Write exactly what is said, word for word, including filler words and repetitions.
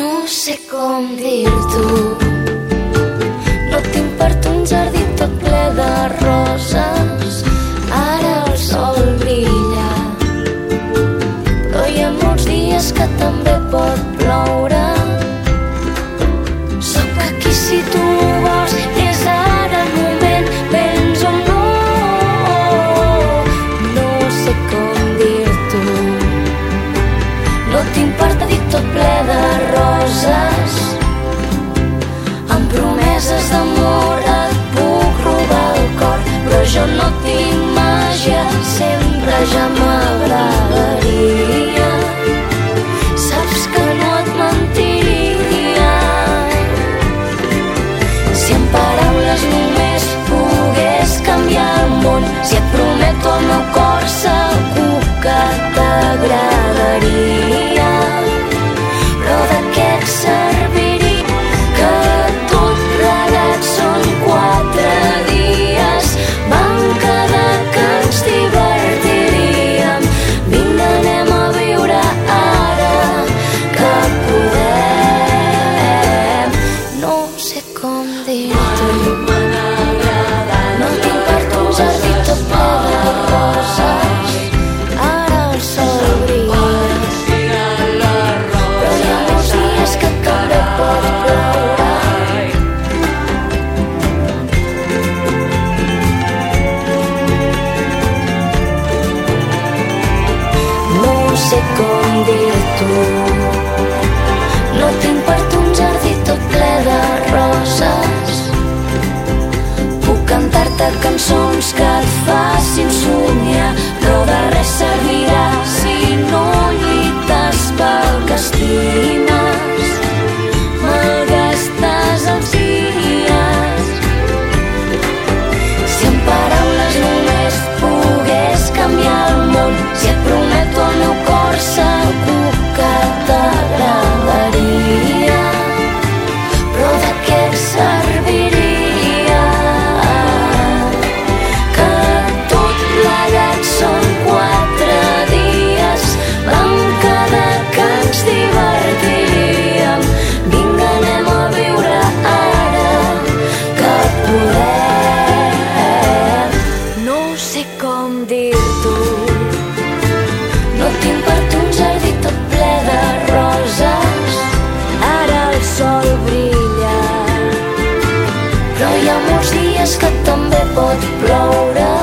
No sé com dir-t'ho. No tinc per tu un jardí tot ple de roses. Ara el sol brilla, però hi ha molts dies que també pot ploure. Sóc aquí si tu vols, és ara el moment, vens o no. No sé com dir-t'ho. No tinc per dir tot ple de roses. Amb promeses d'amor et puc robar el cor, però jo no tinc màgia, sempre ja m'agradaria. Saps que no et mentiria si amb paraules només pogués canviar el món. Si et prometo el meu cor segur que t'agradaria. Però de què et serviria que tot plegat són quatre dies? Vam quedar que ens divertiríem. Vinga, anem a viure ara que podem. No sé com dir-t'ho. No tinc per tu un jardí tot ple de roses. Ara el sol brilla, però hi ha molts dies que també pot ploure. No sé com dir-t'ho. No tinc per tu un jardí tot ple de roses. Puc cantar-te cançons que et facin somiar, però de res servirà si no lluites pel que estimes. Malgastes els dies. Si amb paraules només pogués canviar el món, si et prometo el meu cor segur que t'agradaria. Però de què et serviria que tot plegat són quatre dies? Vam quedar que ens divertiríem. Vinga, anem a viure ara que podem. No sé com dir-t'ho. No tinc per tu un jardí tot ple de roses. Ara el sol brilla, però hi ha molts dies que també pot ploure.